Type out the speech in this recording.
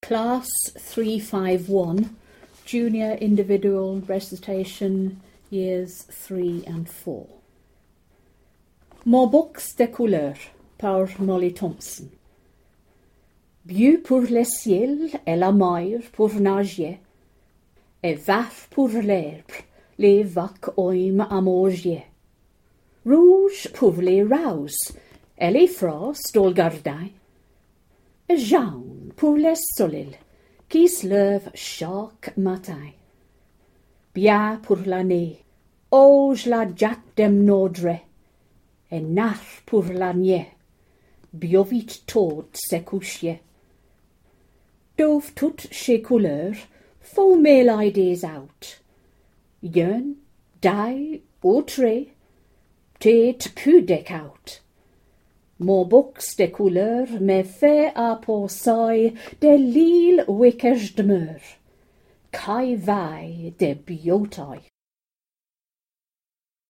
Class 351, Junior Individual Recitation, Years 3 and 4. Mon box de couleur, par Molly Thompson. Bleu pour le ciel et la mer pour nager, et vert pour l'herbe, les vaques oim à manger. Rouge pour les roses, et les frosts au gardin, et jaune pour le soleil qui se lève chaque matin. Bien pour l'année, je la jatte dem nodre, et nar pour l'année, biovit tôt se coucher. Dove toutes chez couleurs, faut mêler des out. Yen, dai, autre, tête plus décaut. Mon box de couleurs me fait à penser de l'île où que je demeure, qu'aille vaille de beauté.